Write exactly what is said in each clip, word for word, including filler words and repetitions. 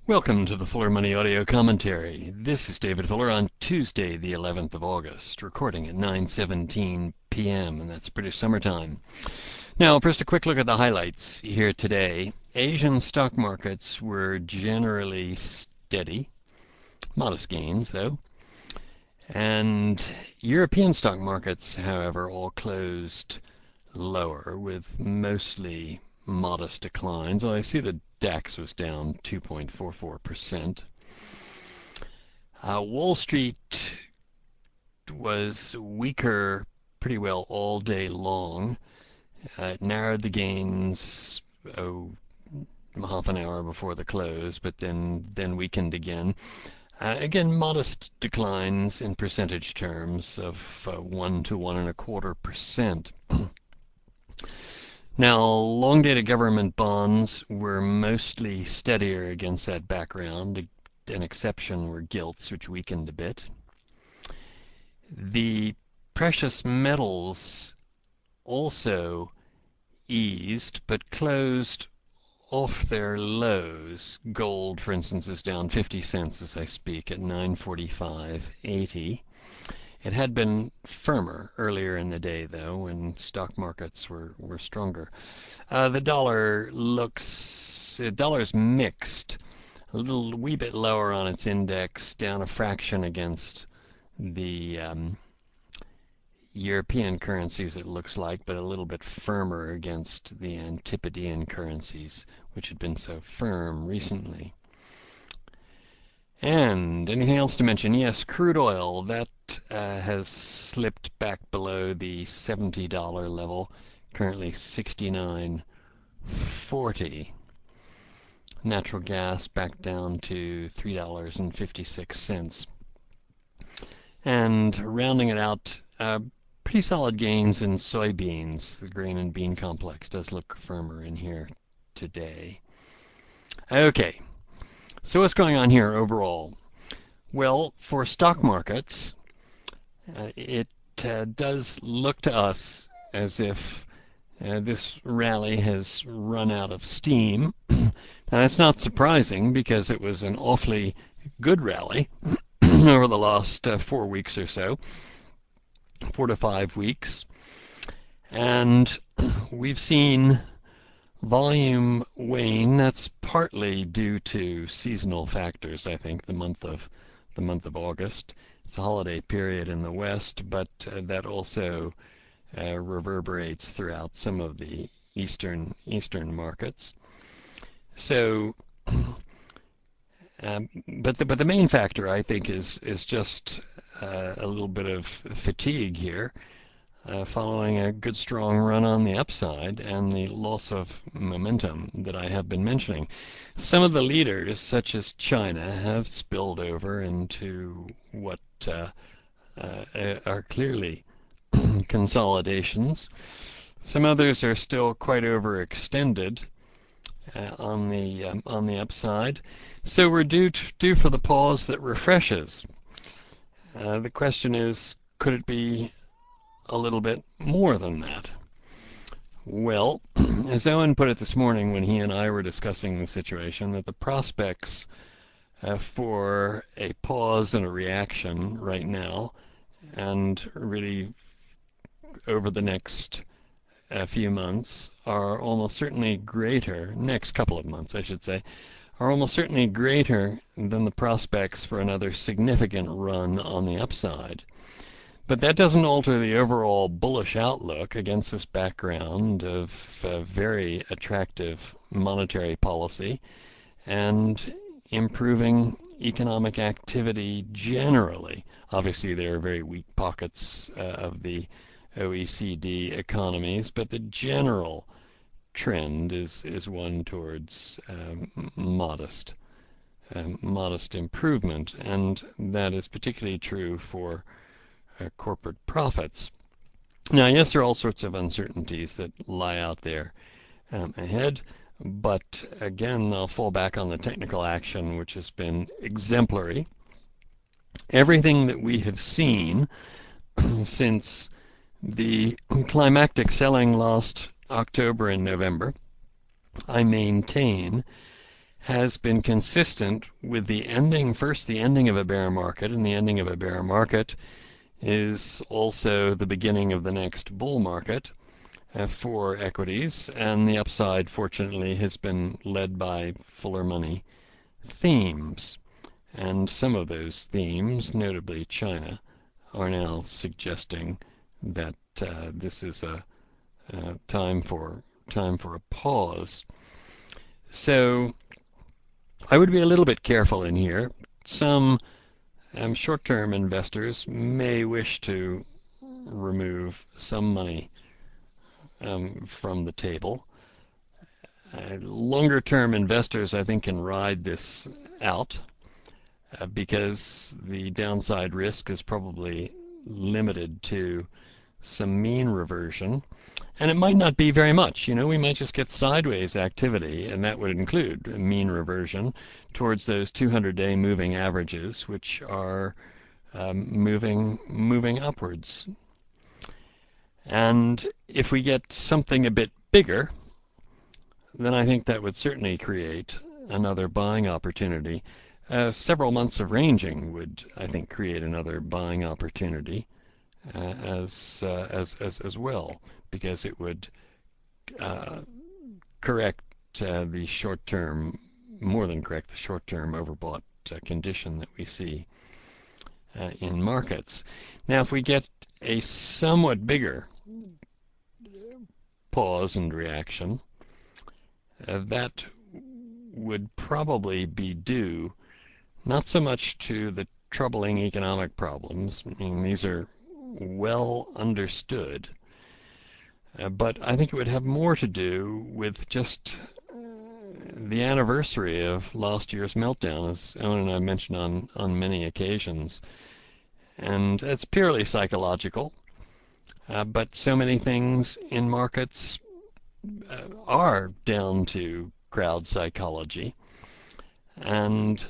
Welcome to the Fuller Money Audio Commentary. This is David Fuller on Tuesday, the eleventh of August, recording at nine seventeen p m, and that's British summertime. Now, first a quick look at the highlights here today. Asian stock markets were generally steady, modest gains though, and European stock markets, however, all closed lower with mostly modest declines. Well, I see the DAX was down two point four four percent. Uh, Wall Street was weaker pretty well all day long. Uh, it narrowed the gains oh, half an hour before the close, but then, then weakened again. Uh, again, modest declines in percentage terms of uh, one to one and a quarter percent. Now, long-dated government bonds were mostly steadier against that background. An exception were gilts, which weakened a bit. The precious metals also eased, but closed off their lows. Gold, for instance, is down fifty cents as I speak at nine forty-five eighty. It had been firmer earlier in the day, though, when stock markets were, were stronger. Uh, the dollar looks, the dollar's mixed, a little wee bit lower on its index, down a fraction against the um, European currencies, it looks like, but a little bit firmer against the Antipodean currencies, which had been so firm recently. And anything else to mention? Yes, crude oil, that uh, has slipped back below the seventy dollar level, currently sixty-nine forty. Natural gas back down to three dollars and fifty-six cents. And rounding it out, uh, pretty solid gains in soybeans. The grain and bean complex does look firmer in here today. Okay. So what's going on here overall? Well, for stock markets, uh, it uh, does look to us as if uh, this rally has run out of steam. Now, that's not surprising because it was an awfully good rally over the last uh, four weeks or so, four to five weeks. And we've seen volume wane. That's partly due to seasonal factors, I think. The month of the month of August, it's a holiday period in the West, but uh, that also uh, reverberates throughout some of the eastern eastern markets. So, um, but the but the main factor, I think, is is just uh, a little bit of fatigue here. Uh, following a good strong run on the upside and the loss of momentum that I have been mentioning. Some of the leaders, such as China, have spilled over into what uh, uh, are clearly consolidations. Some others are still quite overextended uh, on the um, on the upside. So we're due to, due for the pause that refreshes. Uh, the question is, could it be a little bit more than that? Well, as Owen put it this morning when he and I were discussing the situation, that the prospects uh, for a pause and a reaction right now, and really over the next uh, few months, are almost certainly greater, next couple of months, I should say, are almost certainly greater than the prospects for another significant run on the upside. But that doesn't alter the overall bullish outlook against this background of uh, very attractive monetary policy and improving economic activity generally. Obviously, there are very weak pockets uh, of the O E C D economies, but the general trend is, is one towards um, modest, um, modest improvement, and that is particularly true for Uh, corporate profits. Now, yes, there are all sorts of uncertainties that lie out there um, ahead, but again, I'll fall back on the technical action, which has been exemplary. Everything that we have seen since the climactic selling last October and November, I maintain, has been consistent with the ending, first the ending of a bear market, and the ending of a bear market is also the beginning of the next bull market uh, for equities, and the upside, fortunately, has been led by fuller money themes. And some of those themes, notably China, are now suggesting that uh, this is a, a time for time for a pause. So I would be a little bit careful in here. Some um, short-term investors may wish to remove some money um, from the table. Uh, longer-term investors, I think, can ride this out uh, because the downside risk is probably limited to some mean reversion. And it might not be very much. You know, we might just get sideways activity, and that would include mean reversion towards those two hundred day moving averages, which are um, moving moving upwards. And if we get something a bit bigger, then I think that would certainly create another buying opportunity. Uh, several months of ranging would, I think, create another buying opportunity uh, as, uh, as as as well, because it would uh, correct uh, the short-term, more than correct the short-term overbought uh, condition that we see uh, in markets. Now, if we get a somewhat bigger pause and reaction, uh, that would probably be due not so much to the troubling economic problems. I mean, these are well understood. Uh, but I think it would have more to do with just the anniversary of last year's meltdown, as Owen and I mentioned on, on many occasions. And it's purely psychological. Uh, but so many things in markets uh, are down to crowd psychology. And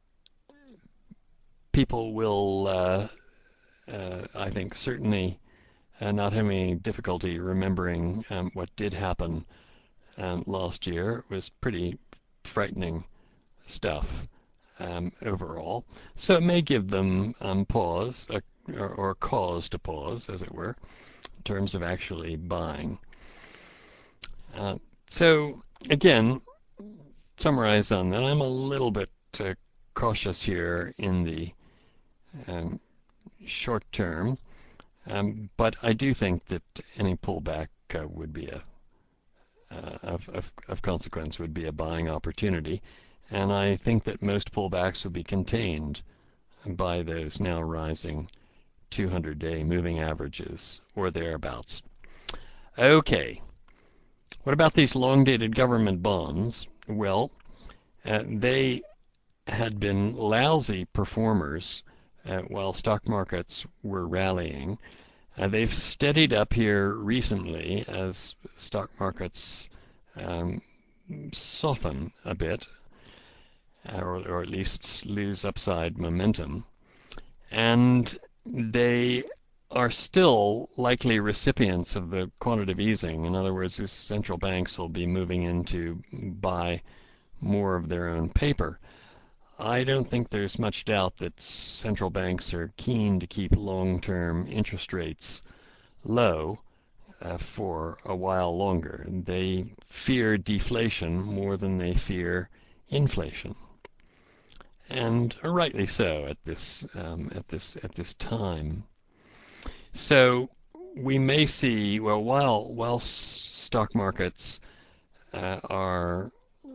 people will, uh, uh, I think, certainly uh, not have any difficulty remembering um, what did happen um, last year. It was pretty frightening stuff um, overall. So it may give them um, pause, uh, or, or cause to pause, as it were, in terms of actually buying. Uh, so again, summarize on that. I'm a little bit uh, cautious here in the um, short term, um, but I do think that any pullback uh, would be a uh, of, of, of consequence would be a buying opportunity, and I think that most pullbacks would be contained by those now rising two hundred day moving averages or thereabouts. Okay, what about these long-dated government bonds? Well, uh, they had been lousy performers uh, while stock markets were rallying. Uh, they've steadied up here recently as stock markets um, soften a bit, uh, or, or at least lose upside momentum. And they are still likely recipients of the quantitative easing. In other words, the central banks will be moving in to buy more of their own paper. I don't think there's much doubt that central banks are keen to keep long-term interest rates low uh, for a while longer. They fear deflation more than they fear inflation, and rightly so at this um, at this at this time. So we may see, well, while while stock markets uh, are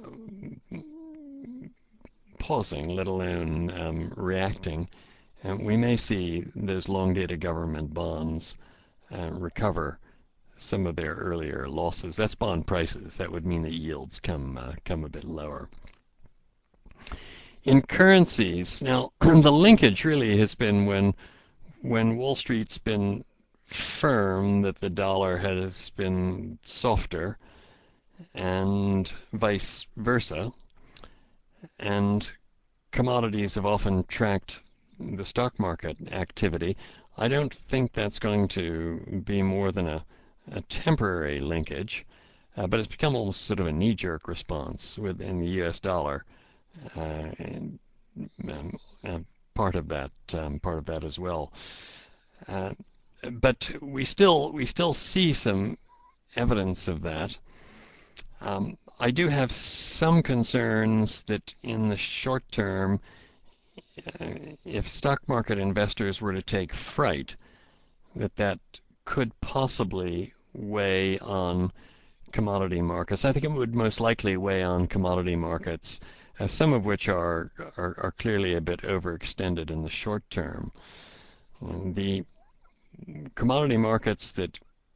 pausing, let alone um, reacting, and we may see those long-dated government bonds uh, recover some of their earlier losses. That's bond prices. That would mean that yields come uh, come a bit lower. In currencies, now the linkage really has been when when Wall Street's been firm that the dollar has been softer, and vice versa, and commodities have often tracked the stock market activity. I don't think that's going to be more than a, a temporary linkage. uh, but it's become almost sort of a knee-jerk response within the U S dollar. Uh, and, um, uh, part of that, um, part of that as well. Uh, but we still we still see some evidence of that. Um, I do have some concerns that in the short term, uh, if stock market investors were to take fright, that that could possibly weigh on commodity markets. I think it would most likely weigh on commodity markets, uh, some of which are, are are clearly a bit overextended in the short term. And the commodity markets that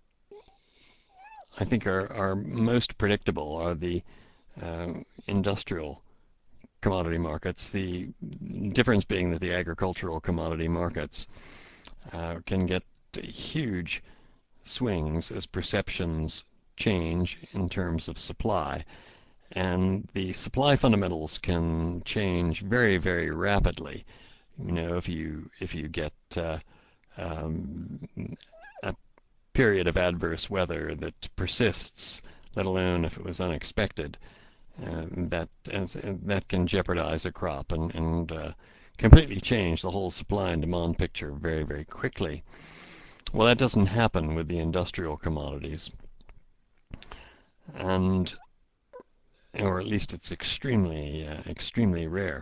I think are, are most predictable are the uh, industrial commodity markets. The difference being that the agricultural commodity markets uh, can get huge swings as perceptions change in terms of supply. And the supply fundamentals can change very, very rapidly. You know, if you if you get uh, um, a period of adverse weather that persists, let alone if it was unexpected, uh, that as, uh, that can jeopardize a crop and, and uh, completely change the whole supply and demand picture very, very quickly. Well, that doesn't happen with the industrial commodities, and or at least it's extremely, uh, extremely rare.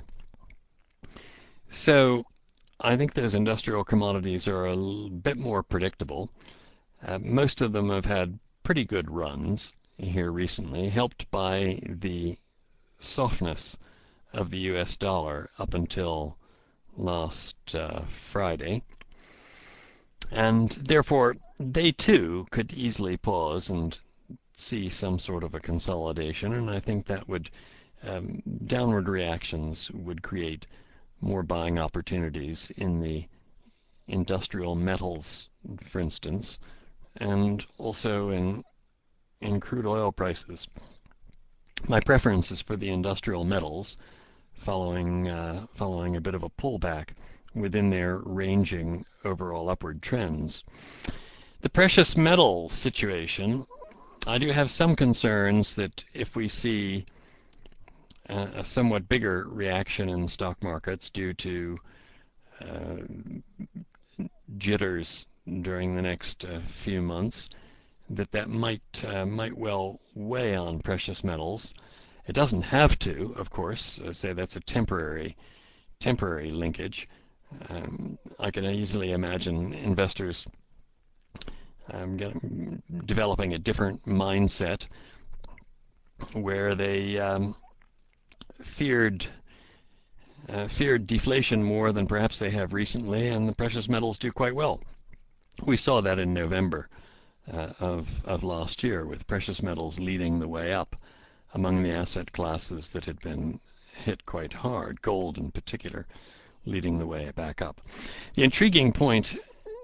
So I think those industrial commodities are a l- bit more predictable. Uh, most of them have had pretty good runs here recently, helped by the softness of the U S dollar up until last uh, Friday. And therefore, they too could easily pause and see some sort of a consolidation, and I think that would um, downward reactions would create more buying opportunities in the industrial metals, for instance, and also in in crude oil prices. My preference is for the industrial metals, following uh, following a bit of a pullback within their ranging overall upward trends. The precious metal situation, I do have some concerns that if we see uh, a somewhat bigger reaction in stock markets due to uh, jitters during the next uh, few months, that that might uh, might well weigh on precious metals. It doesn't have to, of course. I say that's a temporary temporary linkage. Um, I can easily imagine investors um, getting, developing a different mindset where they um, feared uh, feared deflation more than perhaps they have recently, and the precious metals do quite well. We saw that in November uh, of of last year, with precious metals leading the way up among the asset classes that had been hit quite hard, gold in particular, leading the way back up. The intriguing point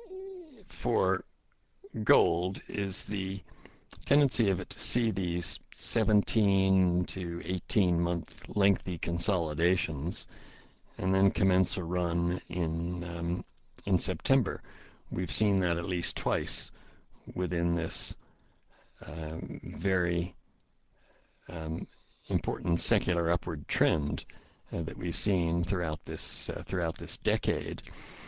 for gold is the tendency of it to see these seventeen to eighteen month lengthy consolidations and then commence a run in um, in September. We've seen that at least twice within this um, very um, important secular upward trend uh, that we've seen throughout this uh, throughout this decade.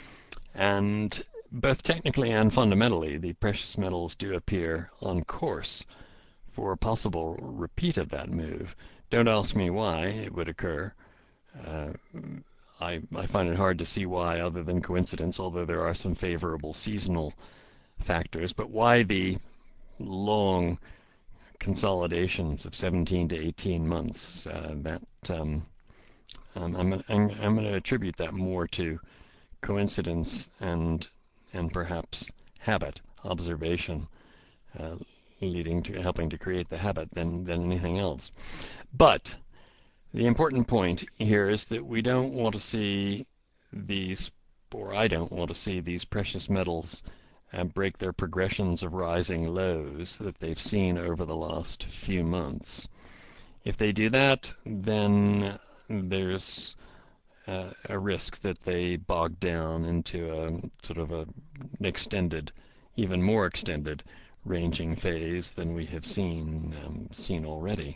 And both technically and fundamentally, the precious metals do appear on course for a possible repeat of that move. Don't ask me why it would occur. Uh, I, I find it hard to see why, other than coincidence, although there are some favorable seasonal factors. But why the long consolidations of seventeen to eighteen months? Uh, that um, um, I'm, I'm, I'm going to attribute that more to coincidence and and perhaps habit, observation, uh, leading to helping to create the habit than than anything else. But the important point here is that we don't want to see these, or I don't want to see these precious metals uh, break their progressions of rising lows that they've seen over the last few months. If they do that, then there's uh, a risk that they bog down into a sort of a, an extended, even more extended ranging phase than we have seen um, seen already.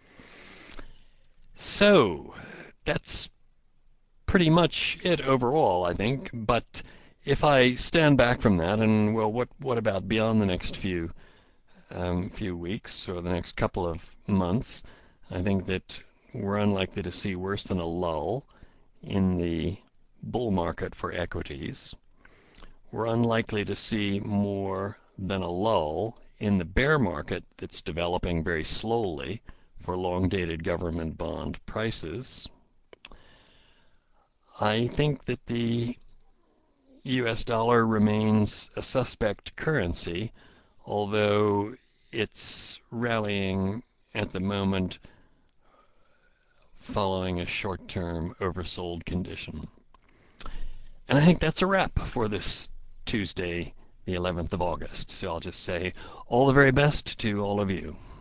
So that's pretty much it overall, I think. But if I stand back from that, and well, what what about beyond the next few um, few weeks or the next couple of months? I think that we're unlikely to see worse than a lull in the bull market for equities. We're unlikely to see more than a lull in the bear market that's developing very slowly for long-dated government bond prices. I think that the U S dollar remains a suspect currency, although it's rallying at the moment following a short-term oversold condition. And I think that's a wrap for this Tuesday, the eleventh of August. So I'll just say all the very best to all of you.